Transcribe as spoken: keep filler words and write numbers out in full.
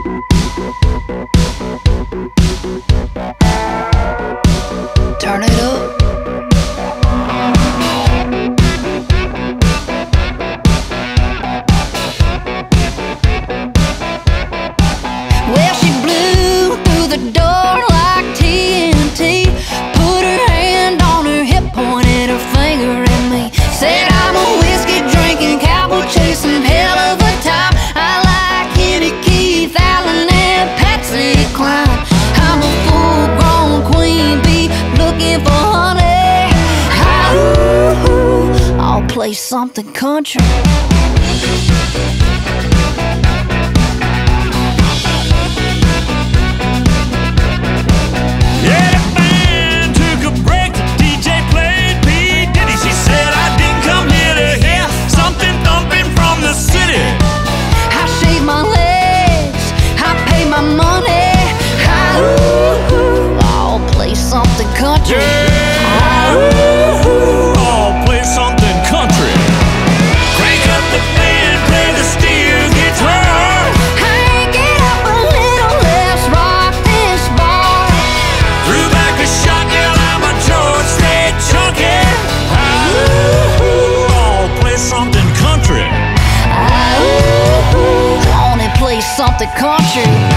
Turn it up. Well, she blew through the door like T N T. Put her hand on her hip, pointed her finger at me. Said I'm a whiskey drinking, cowboy chasing, hell of a time. I like Kenny Keith, Alan and Patsy Cline. I'm a full-grown queen bee looking for honey. Ooh, I'll play something country. Country. Yeah. Ooh, I'll play something country. Crank up the band, play the steel guitar. Hey, get up a little, let's rock this bar. Threw back a shot, yeah, I'm a George Strait junkie. Ooh, I'll play something country. Ooh, wanna play something country.